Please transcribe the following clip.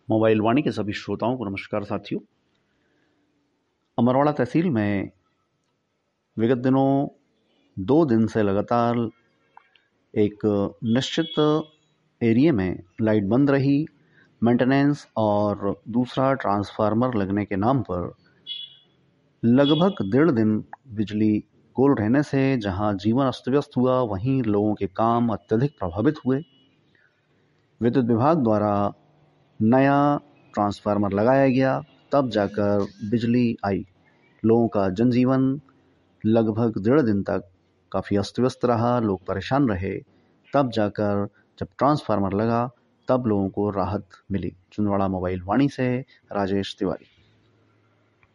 Mobile वाणी के सभी श्रोताओं को नमस्कार साथियों। अमरवाड़ा तहसील में विगत दिनों 2 दिन से लगातार एक निश्चित एरिया में लाइट बंद रही। मेंटेनेंस और दूसरा ट्रांसफार्मर लगने के नाम पर लगभग 1.5 दिन बिजली गोल रहने से जहां जीवन अस्त व्यस्त हुआ, वहीं लोगों के काम अत्यधिक प्रभावित हुए। विद्युत विभाग द्वारा नया ट्रांसफार्मर लगाया गया, तब जाकर बिजली आई। लोगों का जनजीवन लगभग 1.5 दिन तक काफ़ी अस्त व्यस्त रहा, लोग परेशान रहे। तब जाकर जब ट्रांसफार्मर लगा तब लोगों को राहत मिली। छिंदवाड़ा मोबाइल वाणी से राजेश तिवारी।